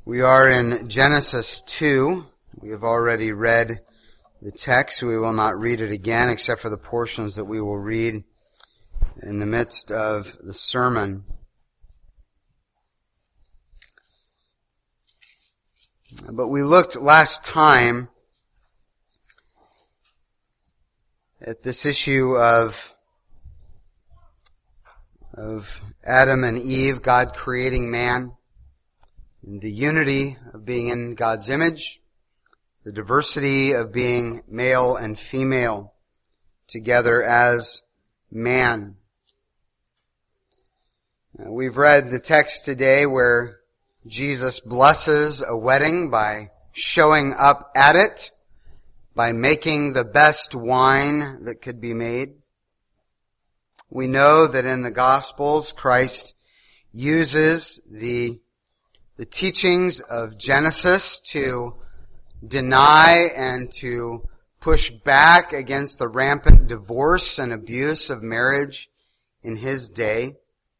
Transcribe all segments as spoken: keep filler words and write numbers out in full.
We are in Genesis two. We have already read the text. We will not read it again except for the portions that we will read in the midst of the sermon. But we looked last time at this issue of, of Adam and Eve, God creating man, and the unity of being in God's image, the diversity of being male and female together as man. Uh, we've read the text today where Jesus blesses a wedding by showing up at it, by making the best wine that could be made. We know that in the Gospels, Christ uses the the teachings of Genesis to deny and to push back against the rampant divorce and abuse of marriage in his day.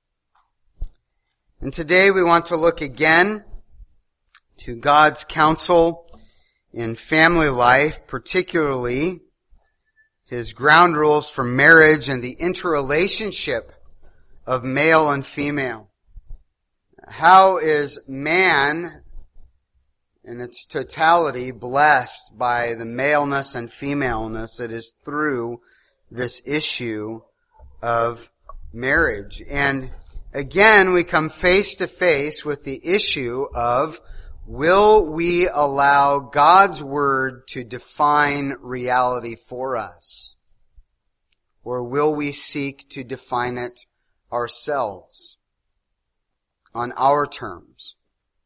And today we want to look again to God's counsel in family life, particularly His ground rules for marriage and the interrelationship of male and female. How is man in its totality blessed by the maleness and femaleness that is through this issue of marriage? And again, we come face to face with the issue of, will we allow God's Word to define reality for us? Or will we seek to define it ourselves on our terms?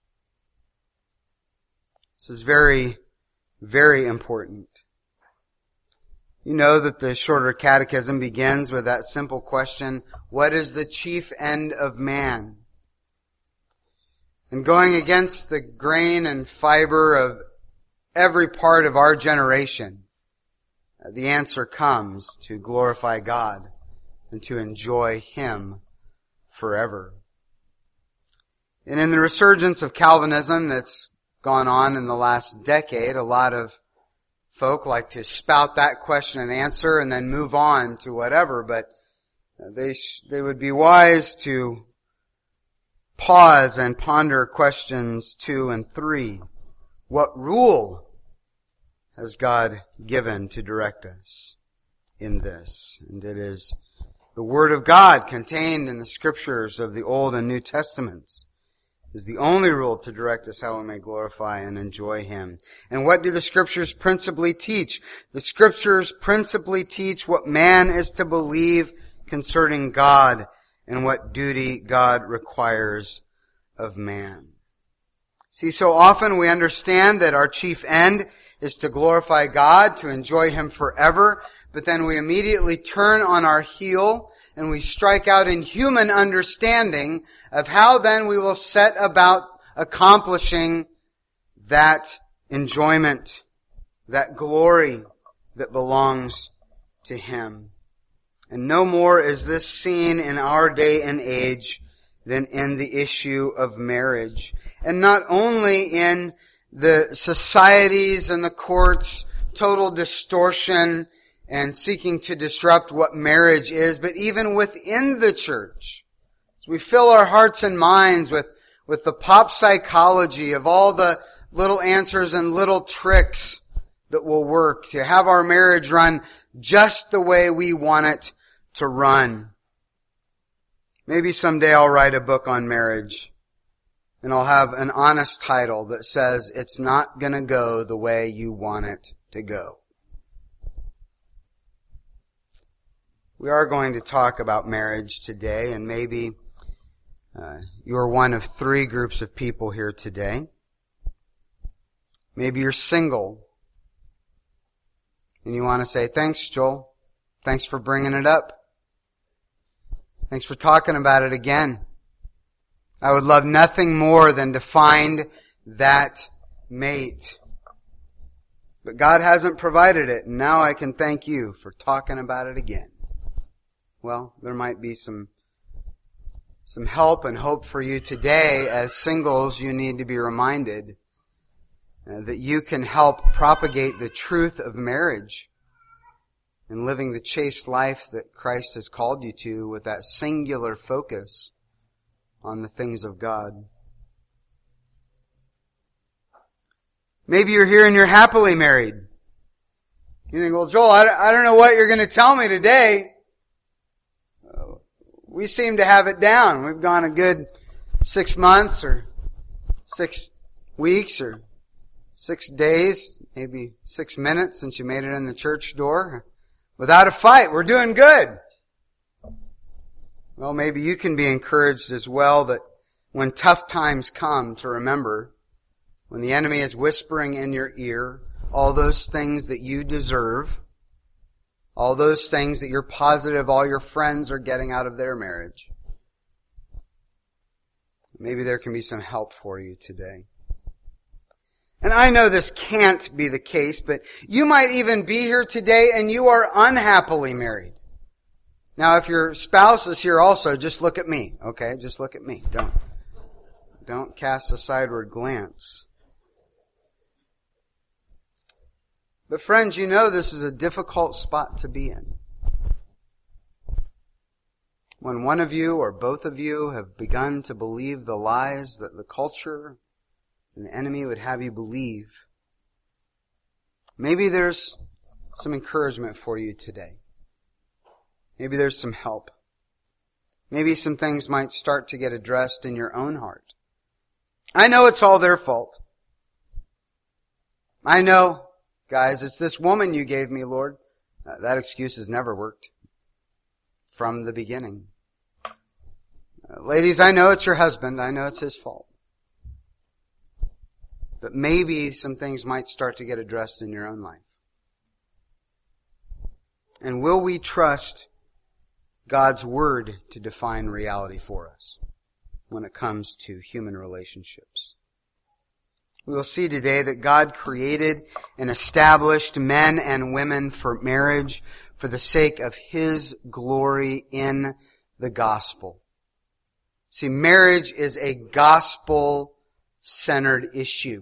This is very, very important. You know that the Shorter Catechism begins with that simple question, what is the chief end of man? And going against the grain and fiber of every part of our generation, the answer comes to glorify God and to enjoy Him forever. And in the resurgence of Calvinism that's gone on in the last decade, a lot of folk like to spout that question and answer and then move on to whatever, but they sh- they would be wise to pause and ponder questions two and three. What rule has God given to direct us in this? And it is the Word of God contained in the Scriptures of the Old and New Testaments is the only rule to direct us how we may glorify and enjoy Him. And what do the Scriptures principally teach? The Scriptures principally teach what man is to believe concerning God and what duty God requires of man. See, so often we understand that our chief end is to glorify God, to enjoy Him forever, but then we immediately turn on our heel and we strike out in human understanding of how then we will set about accomplishing that enjoyment, that glory that belongs to Him. And no more is this seen in our day and age than in the issue of marriage. And not only in the societies and the courts, total distortion and seeking to disrupt what marriage is, but even within the church. So we fill our hearts and minds with, with the pop psychology of all the little answers and little tricks that will work to have our marriage run just the way we want it to run. Maybe someday I'll write a book on marriage and I'll have an honest title that says, it's not going to go the way you want it to go. We are going to talk about marriage today, and maybe uh, you're one of three groups of people here today. Maybe you're single, and you want to say, thanks, Joel. Thanks for bringing it up. Thanks for talking about it again. I would love nothing more than to find that mate. But God hasn't provided it, and now I can thank you for talking about it again. Well, there might be some some help and hope for you today. As singles, you need to be reminded uh, that you can help propagate the truth of marriage and living the chaste life that Christ has called you to with that singular focus on the things of God. Maybe you're here and you're happily married. You think, well, Joel, I don't know what you're going to tell me today. We seem to have it down. We've gone a good six months or six weeks or six days, maybe six minutes since you made it in the church door without a fight. We're doing good. Well, maybe you can be encouraged as well that when tough times come, to remember when the enemy is whispering in your ear all those things that you deserve, all those things that you're positive all your friends are getting out of their marriage. Maybe there can be some help for you today. And I know this can't be the case, but you might even be here today and you are unhappily married. Now, if your spouse is here also, just look at me, okay? Just look at me. Don't, don't cast a sideward glance. But friends, you know this is a difficult spot to be in. When one of you or both of you have begun to believe the lies that the culture and the enemy would have you believe, maybe there's some encouragement for you today. Maybe there's some help. Maybe some things might start to get addressed in your own heart. I know it's all their fault. I know, guys, it's this woman you gave me, Lord. Uh, that excuse has never worked from the beginning. Uh, ladies, I know it's your husband. I know it's his fault. But maybe some things might start to get addressed in your own life. And will we trust God's Word to define reality for us when it comes to human relationships? We will see today that God created and established men and women for marriage for the sake of His glory in the gospel. See, marriage is a gospel-centered issue.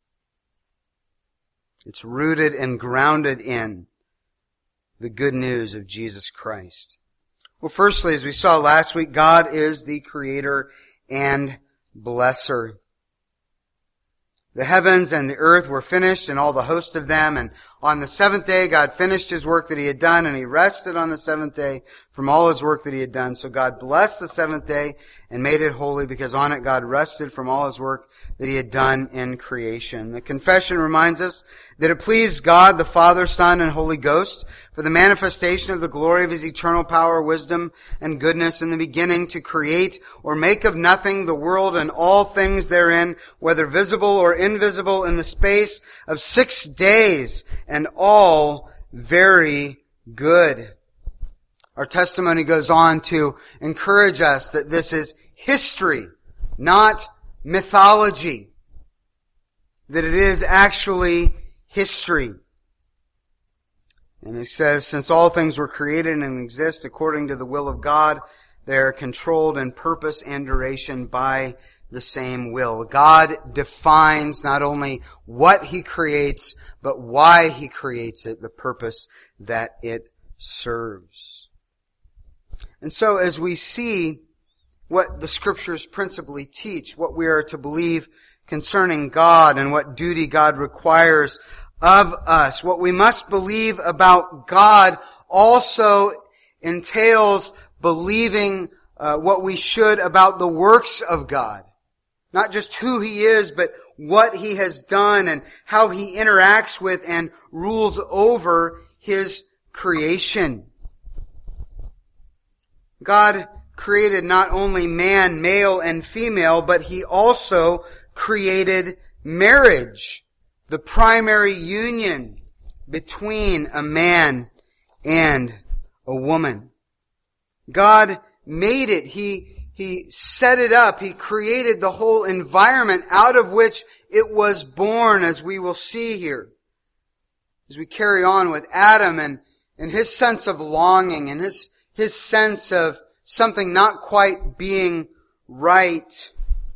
It's rooted and grounded in the good news of Jesus Christ. Well, firstly, as we saw last week, God is the creator and blesser. The heavens and the earth were finished and all the host of them. And on the seventh day, God finished His work that He had done, and He rested on the seventh day from all His work that He had done. So God blessed the seventh day and made it holy, because on it God rested from all His work that He had done in creation. The confession reminds us that it pleased God, the Father, Son, and Holy Ghost, for the manifestation of the glory of His eternal power, wisdom, and goodness in the beginning, to create or make of nothing the world and all things therein, whether visible or invisible, in the space of six days, and all very good. Our testimony goes on to encourage us that this is history, not mythology. That it is actually history. And it says, since all things were created and exist according to the will of God, they are controlled in purpose and duration by the same will. God defines not only what He creates, but why He creates it, the purpose that it serves. And so as we see what the Scriptures principally teach, what we are to believe concerning God and what duty God requires of us, what we must believe about God also entails believing uh, what we should about the works of God. Not just who He is, but what He has done and how He interacts with and rules over His creation. God created not only man, male and female, but He also created marriage, the primary union between a man and a woman. God made it. He, He set it up. He created the whole environment out of which it was born, as we will see here. As we carry on with Adam and, and his sense of longing and his, his sense of something not quite being right.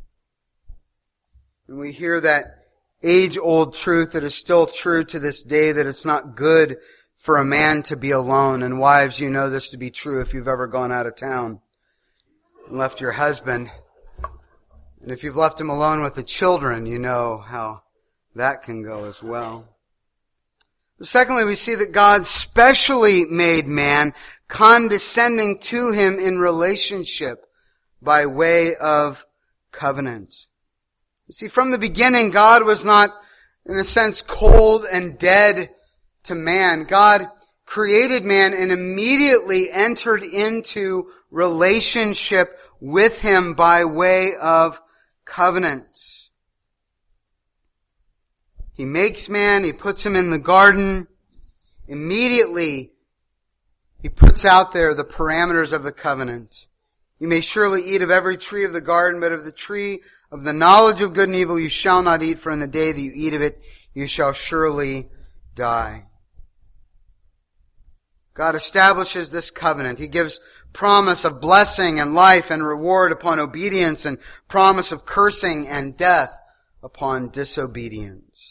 And we hear that age-old truth that is still true to this day, that it's not good for a man to be alone. And wives, you know this to be true if you've ever gone out of town and left your husband. And if you've left him alone with the children, you know how that can go as well. Secondly, we see that God specially made man, condescending to him in relationship by way of covenant. You see, from the beginning, God was not, in a sense, cold and dead to man. God created man and immediately entered into relationship with him by way of covenant. He makes man, he puts him in the garden. Immediately, he puts out there the parameters of the covenant. You may surely eat of every tree of the garden, but of the tree of the knowledge of good and evil you shall not eat, for in the day that you eat of it, you shall surely die. God establishes this covenant. He gives promise of blessing and life and reward upon obedience, and promise of cursing and death upon disobedience.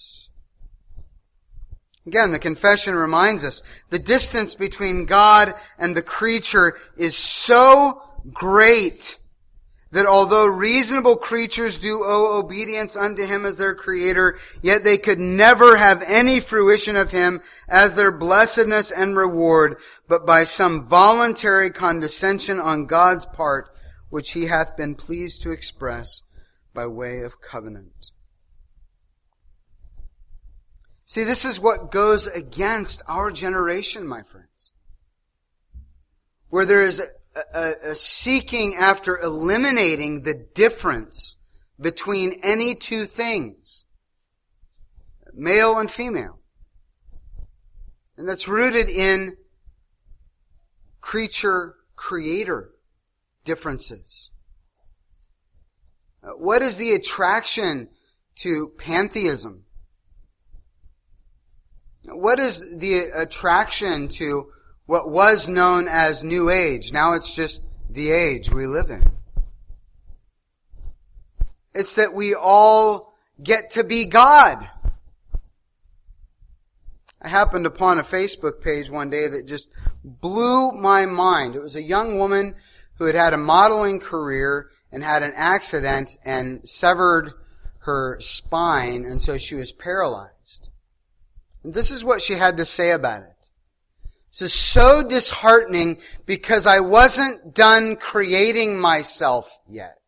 Again, the confession reminds us the distance between God and the creature is so great that although reasonable creatures do owe obedience unto him as their creator, yet they could never have any fruition of him as their blessedness and reward, but by some voluntary condescension on God's part, which he hath been pleased to express by way of covenant. See, this is what goes against our generation, my friends. Where there is a, a, a seeking after eliminating the difference between any two things, male and female. And that's rooted in creature-creator differences. What is the attraction to pantheism? What is the attraction to what was known as New Age? Now it's just the age we live in. It's that we all get to be God. I happened upon a Facebook page one day that just blew my mind. It was a young woman who had had a modeling career and had an accident and severed her spine, and so she was paralyzed. And this is what she had to say about it. This is so disheartening because I wasn't done creating myself yet.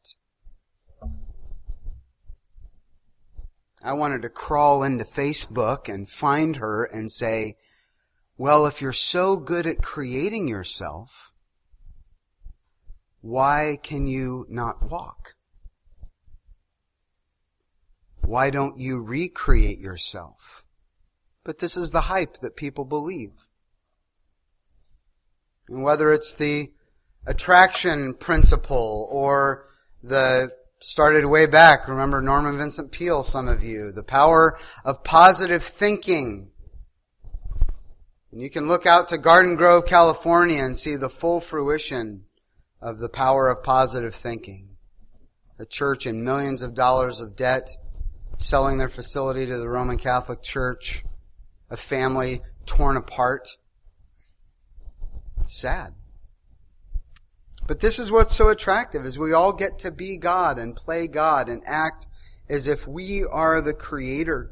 I wanted to crawl into Facebook and find her and say, well, if you're so good at creating yourself, why can you not walk? Why don't you recreate yourself? But this is the hype that people believe. And whether it's the attraction principle or the started way back, remember Norman Vincent Peale, some of you, the power of positive thinking. And you can look out to Garden Grove, California and see the full fruition of the power of positive thinking. A church in millions of dollars of debt, selling their facility to the Roman Catholic Church, a family torn apart. It's sad. But this is what's so attractive, is we all get to be God and play God and act as if we are the Creator.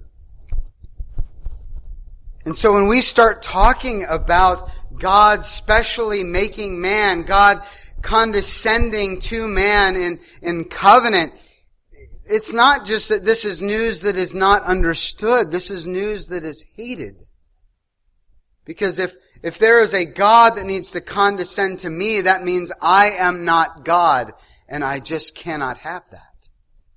And so when we start talking about God specially making man, God condescending to man in, in covenant, it's not just that this is news that is not understood. This is news that is hated. Because if, if there is a God that needs to condescend to me, that means I am not God, and I just cannot have that.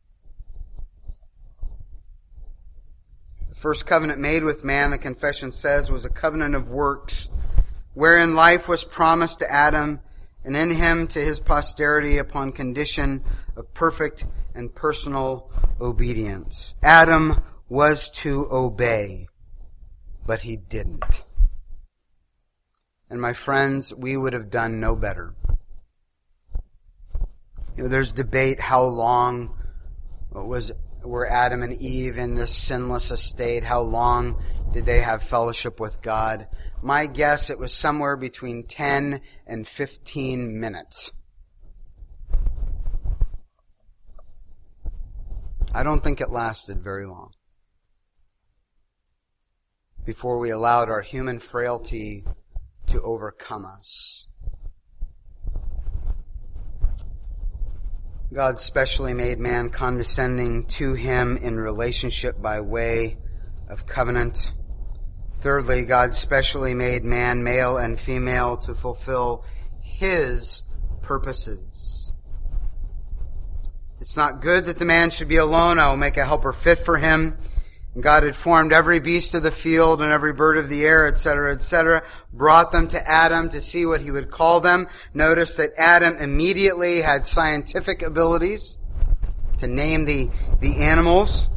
The first covenant made with man, the confession says, was a covenant of works, wherein life was promised to Adam, and in him to his posterity upon condition of perfect and personal obedience. Adam was to obey, but he didn't. And my friends, we would have done no better. You know, there's debate how long was were Adam and Eve in this sinless estate. How long did they have fellowship with God? My guess, it was somewhere between ten and fifteen minutes. I don't think it lasted very long before we allowed our human frailty to overcome us. God specially made man condescending to him in relationship by way of covenant. Thirdly, God specially made man, male and female, to fulfill his purposes. It's not good that the man should be alone. I will make a helper fit for him. And God had formed every beast of the field and every bird of the air, et cetera, et cetera, brought them to Adam to see what he would call them. Notice that Adam immediately had scientific abilities to name the, the animals.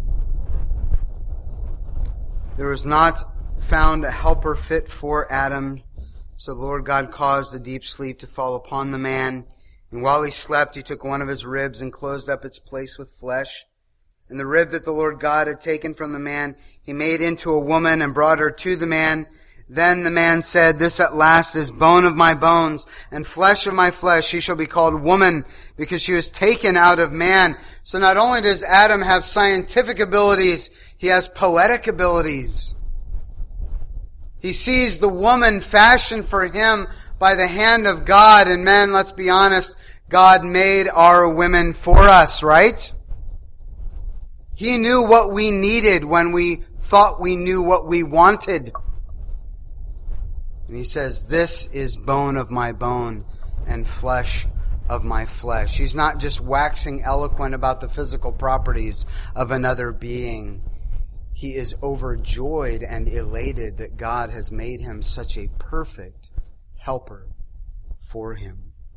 There was not found a helper fit for Adam, so the Lord God caused a deep sleep to fall upon the man. And while he slept, he took one of his ribs and closed up its place with flesh. And the rib that the Lord God had taken from the man, he made into a woman and brought her to the man. Then the man said, "This at last is bone of my bones and flesh of my flesh. She shall be called woman, because she was taken out of man." So not only does Adam have scientific abilities, he has poetic abilities. He sees the woman fashioned for him by the hand of God. And men, let's be honest, God made our women for us, right? He knew what we needed when we thought we knew what we wanted. And he says, "This is bone of my bone and flesh of my flesh." He's not just waxing eloquent about the physical properties of another being. He is overjoyed and elated that God has made him such a perfect helper for him.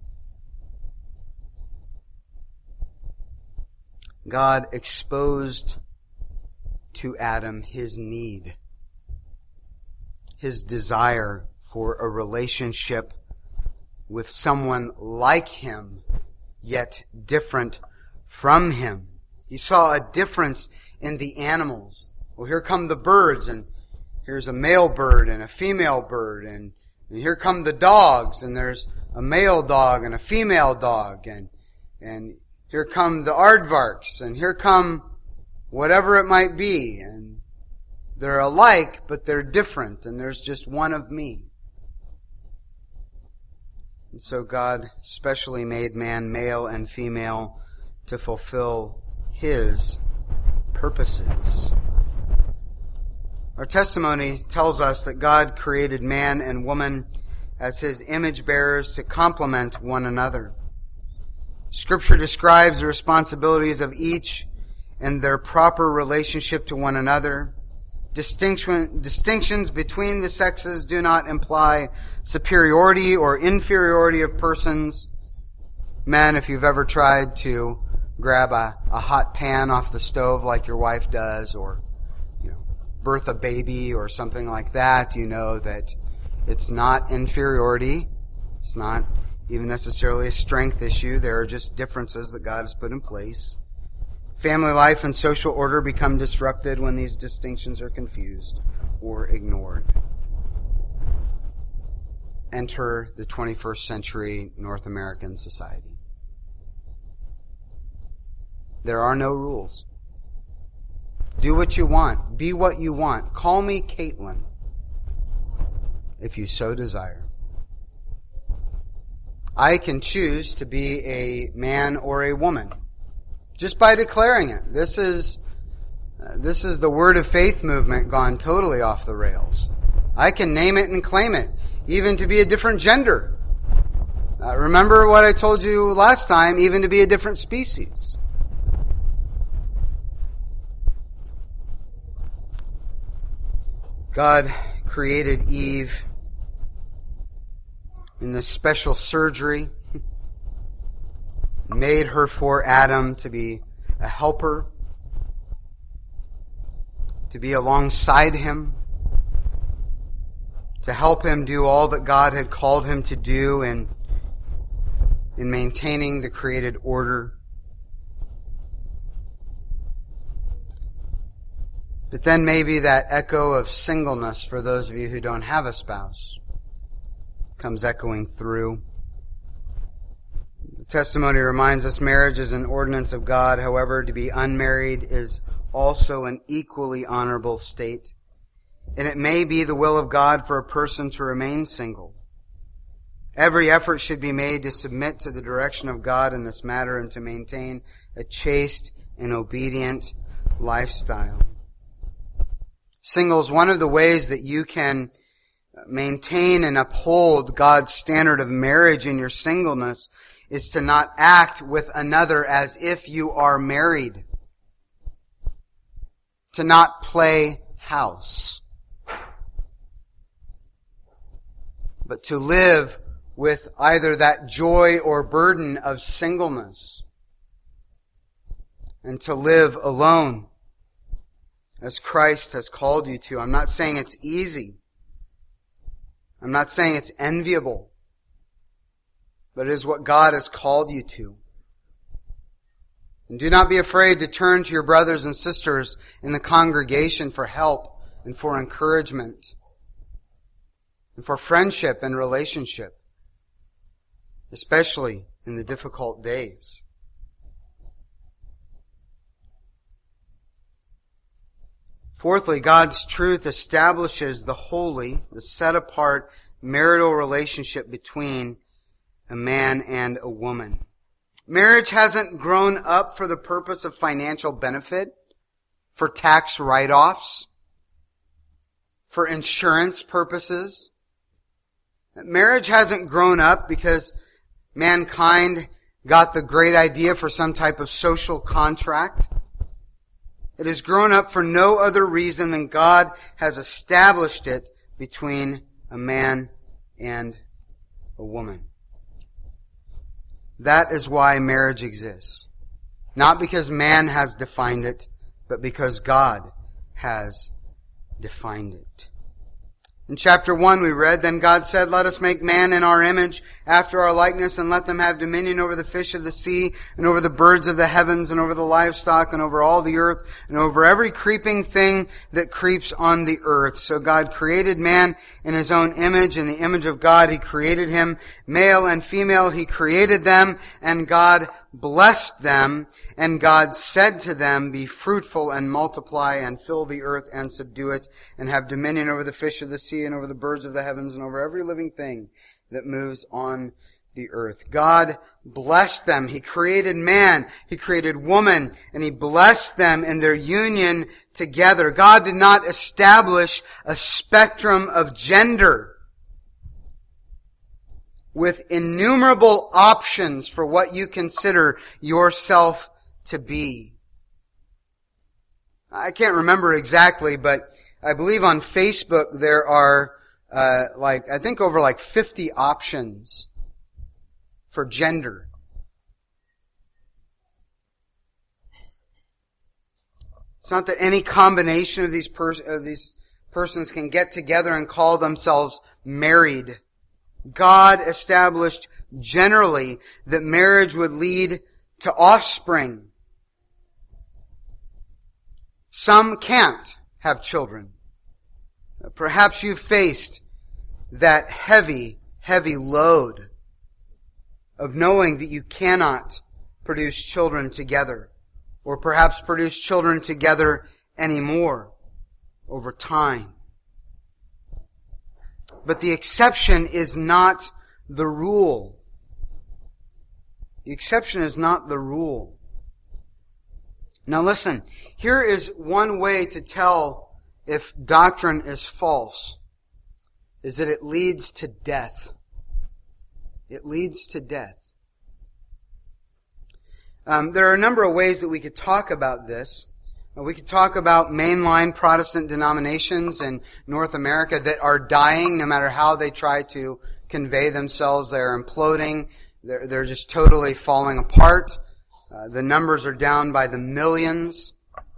God exposed to Adam his need, his desire for a relationship with someone like him, yet different from him. He saw a difference in the animals. Well, here come the birds, and here's a male bird and a female bird, and, and here come the dogs, and there's a male dog and a female dog, and and here come the aardvarks, and here come whatever it might be. And they're alike, but they're different, and there's just one of me. And so God specially made man, male and female, to fulfill his purposes. Our testimony tells us that God created man and woman as his image bearers to complement one another. Scripture describes the responsibilities of each and their proper relationship to one another. Distinction, distinctions between the sexes do not imply superiority or inferiority of persons. Men, if you've ever tried to grab a, a hot pan off the stove like your wife does, or you know, birth a baby or something like that, you know that it's not inferiority. It's not even necessarily a strength issue. There are just differences that God has put in place. Family life and social order become disrupted when these distinctions are confused or ignored. Enter the twenty-first century North American society. There are no rules. Do what you want. Be what you want. Call me Caitlin, if you so desire. I can choose to be a man or a woman just by declaring it. This is uh, this is the Word of Faith movement gone totally off the rails. I can name it and claim it, even to be a different gender. Uh, remember what I told you last time, even to be a different species. God created Eve in this special surgery, made her for Adam to be a helper, to be alongside him, to help him do all that God had called him to do in in maintaining the created order. But then maybe that echo of singleness for those of you who don't have a spouse comes echoing through. The testimony reminds us marriage is an ordinance of God. However, to be unmarried is also an equally honorable state. And it may be the will of God for a person to remain single. Every effort should be made to submit to the direction of God in this matter and to maintain a chaste and obedient lifestyle. Singles, one of the ways that you can maintain and uphold God's standard of marriage in your singleness is to not act with another as if you are married. To not play house. But to live with either that joy or burden of singleness. And to live alone as Christ has called you to. I'm not saying it's easy. I'm not saying it's enviable. But it is what God has called you to. And do not be afraid to turn to your brothers and sisters in the congregation for help and for encouragement and for friendship and relationship, especially in the difficult days. Fourthly, God's truth establishes the holy, the set-apart marital relationship between a man and a woman. Marriage hasn't grown up for the purpose of financial benefit, for tax write-offs, for insurance purposes. Marriage hasn't grown up because mankind got the great idea for some type of social contract. It has grown up for no other reason than God has established it between a man and a woman. That is why marriage exists. Not because man has defined it, but because God has defined it. In chapter one we read, Then God said, Let us make man in our image, after our likeness, and let them have dominion over the fish of the sea, and over the birds of the heavens, and over the livestock, and over all the earth, and over every creeping thing that creeps on the earth. So God created man in His own image. In the image of God He created him. Male and female He created them, and God blessed them. And God said to them, Be fruitful and multiply and fill the earth and subdue it, and have dominion over the fish of the sea and over the birds of the heavens and over every living thing that moves on the earth. God blessed them. He created man. He created woman. And He blessed them in their union together. God did not establish a spectrum of gender with innumerable options for what you consider yourself to be. I can't remember exactly, but I believe on Facebook there are uh, like I think over like fifty options for gender. It's not that any combination of these pers- of these persons can get together and call themselves married. God established generally that marriage would lead to offspring. Some can't have children. Perhaps you've faced that heavy, heavy load of knowing that you cannot produce children together, or perhaps produce children together anymore over time. But the exception is not the rule. The exception is not the rule. Now listen, here is one way to tell if doctrine is false, is that it leads to death. It leads to death. Um, there are a number of ways that we could talk about this. We could talk about mainline Protestant denominations in North America that are dying no matter how they try to convey themselves. They're imploding. They're, they're just totally falling apart. Uh, the numbers are down by the millions.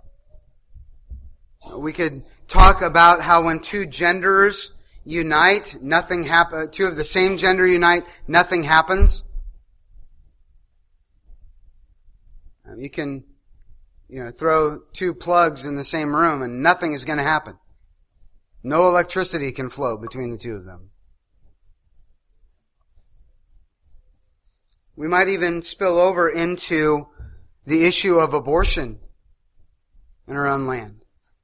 We could talk about how when two genders unite, nothing happens. Two of the same gender unite, nothing happens. Um, you can, you know, throw two plugs in the same room and nothing is going to happen. No electricity can flow between the two of them. We might even spill over into the issue of abortion in our own land.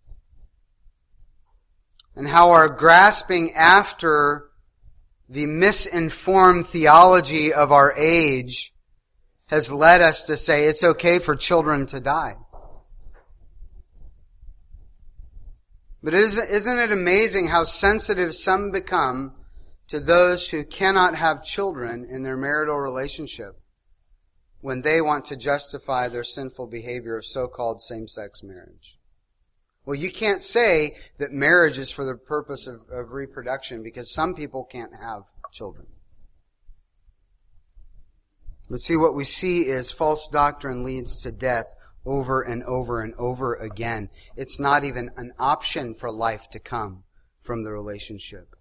And how our grasping after the misinformed theology of our age has led us to say it's okay for children to die. But isn't it amazing how sensitive some become to those who cannot have children in their marital relationship when they want to justify their sinful behavior of so-called same-sex marriage? Well, you can't say that marriage is for the purpose of, of reproduction because some people can't have children. But see, what we see is false doctrine leads to death over and over and over again. It's not even an option for life to come from the relationship.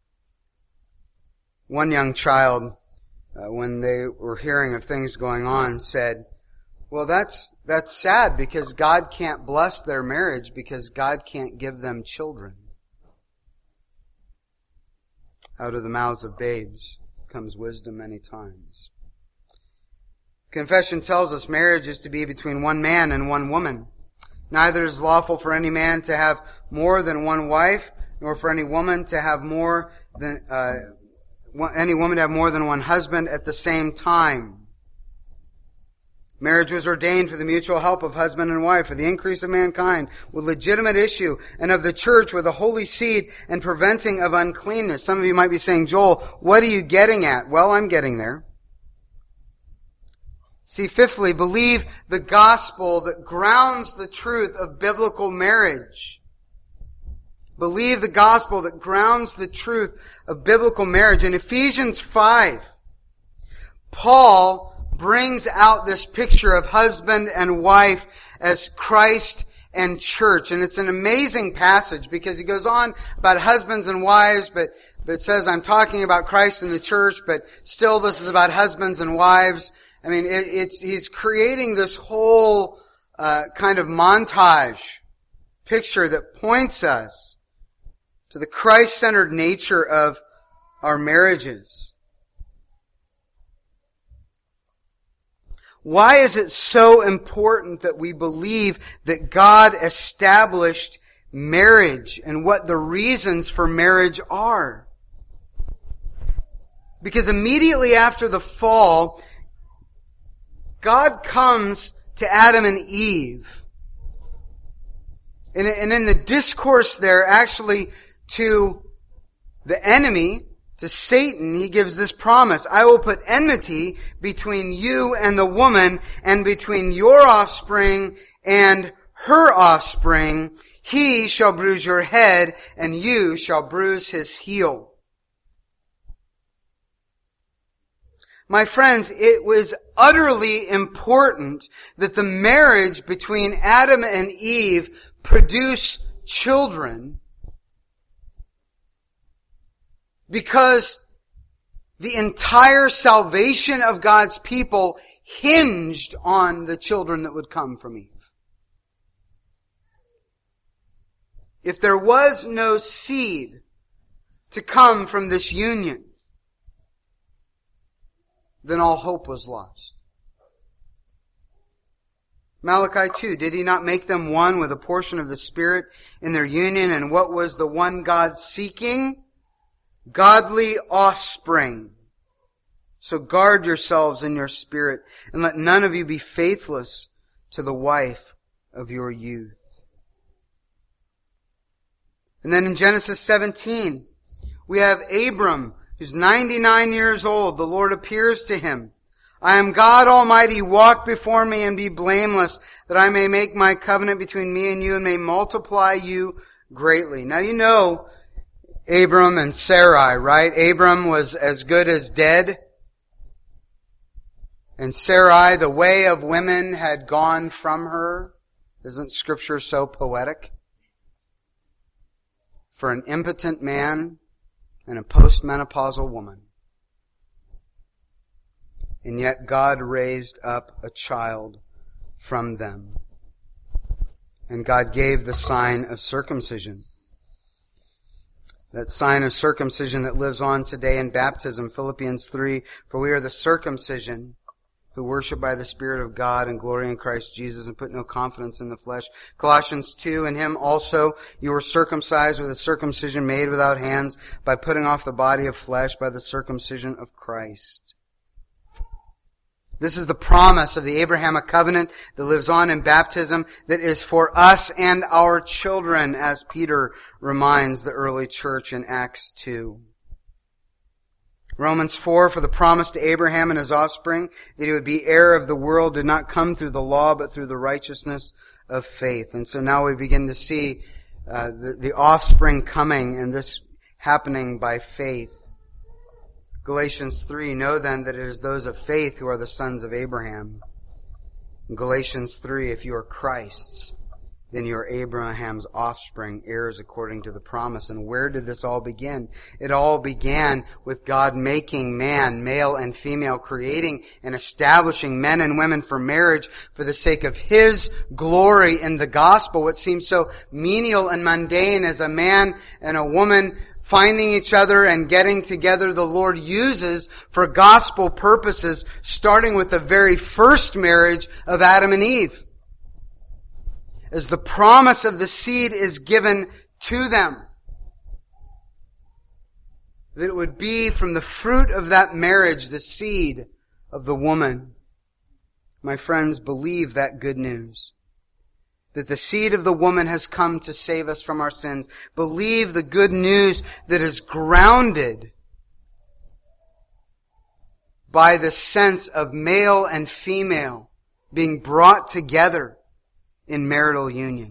One young child, uh, when they were hearing of things going on, said, well, that's that's sad because God can't bless their marriage because God can't give them children. Out of the mouths of babes comes wisdom many times. Confession tells us marriage is to be between one man and one woman. Neither is lawful for any man to have more than one wife, nor for any woman to have more than uh, any woman to have more than one husband at the same time. Marriage was ordained for the mutual help of husband and wife, for the increase of mankind with legitimate issue, and of the church with a holy seed and preventing of uncleanness. Some of you might be saying, Joel, what are you getting at? Well, I'm getting there. See, fifthly, believe the gospel that grounds the truth of biblical marriage. Believe the gospel that grounds the truth of biblical marriage. In Ephesians five, Paul brings out this picture of husband and wife as Christ and church. And it's an amazing passage because he goes on about husbands and wives, but, but it says, I'm talking about Christ and the church, but still this is about husbands and wives. I mean, it, it's he's creating this whole uh, kind of montage picture that points us to the Christ-centered nature of our marriages. Why is it so important that we believe that God established marriage and what the reasons for marriage are? Because immediately after the fall, God comes to Adam and Eve. And in the discourse there, actually to the enemy, to Satan, he gives this promise. I will put enmity between you and the woman, and between your offspring and her offspring. He shall bruise your head, and you shall bruise his heel. My friends, it was utterly important that the marriage between Adam and Eve produce children, because the entire salvation of God's people hinged on the children that would come from Eve. If there was no seed to come from this union, then all hope was lost. Malachi two, did he not make them one with a portion of the Spirit in their union? And what was the one God seeking? Godly offspring. So guard yourselves in your spirit, and let none of you be faithless to the wife of your youth. And then in Genesis seventeen, we have Abram, who's ninety-nine years old. The Lord appears to him. I am God Almighty. Walk before me and be blameless, that I may make my covenant between me and you and may multiply you greatly. Now you know Abram and Sarai, right? Abram was as good as dead. And Sarai, the way of women had gone from her. Isn't Scripture so poetic? For an impotent man and a postmenopausal woman. And yet God raised up a child from them. And God gave the sign of circumcision. That sign of circumcision that lives on today in baptism. Philippians three, for we are the circumcision who worship by the Spirit of God and glory in Christ Jesus and put no confidence in the flesh. Colossians two, in him also you were circumcised with a circumcision made without hands by putting off the body of flesh by the circumcision of Christ. This is the promise of the Abrahamic covenant that lives on in baptism, that is for us and our children, as Peter reminds the early church in Acts two. Romans four, for the promise to Abraham and his offspring that he would be heir of the world did not come through the law, but through the righteousness of faith. And so now we begin to see uh, the, the offspring coming, and this happening by faith. Galatians three, know then that it is those of faith who are the sons of Abraham. In Galatians three, if you are Christ's, then you are Abraham's offspring, heirs according to the promise. And where did this all begin? It all began with God making man, male and female, creating and establishing men and women for marriage for the sake of His glory in the gospel. What seems so menial and mundane as a man and a woman finding each other and getting together, the Lord uses for gospel purposes, starting with the very first marriage of Adam and Eve. As the promise of the seed is given to them, that it would be from the fruit of that marriage, the seed of the woman. My friends, believe that good news. That the seed of the woman has come to save us from our sins. Believe the good news that is grounded by the sense of male and female being brought together in marital union.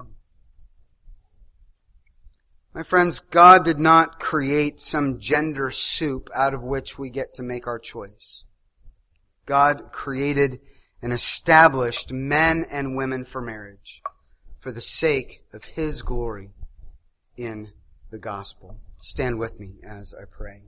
My friends, God did not create some gender soup out of which we get to make our choice. God created and established men and women for marriage for the sake of His glory in the gospel. Stand with me as I pray.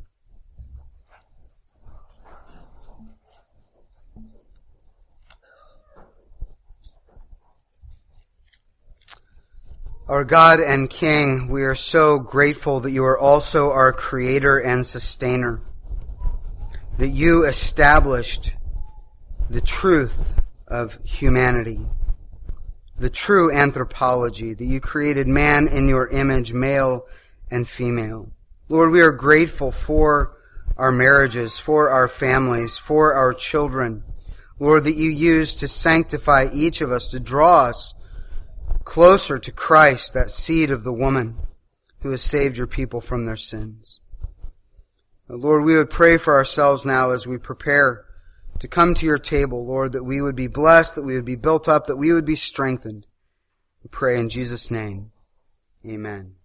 Our God and King, we are so grateful that you are also our Creator and Sustainer, that you established the truth of humanity, the true anthropology, that you created man in your image, male and female. Lord, we are grateful for our marriages, for our families, for our children. Lord, that you use to sanctify each of us, to draw us closer to Christ, that seed of the woman who has saved your people from their sins. Lord, we would pray for ourselves now as we prepare to come to your table, Lord, that we would be blessed, that we would be built up, that we would be strengthened. We pray in Jesus' name. Amen.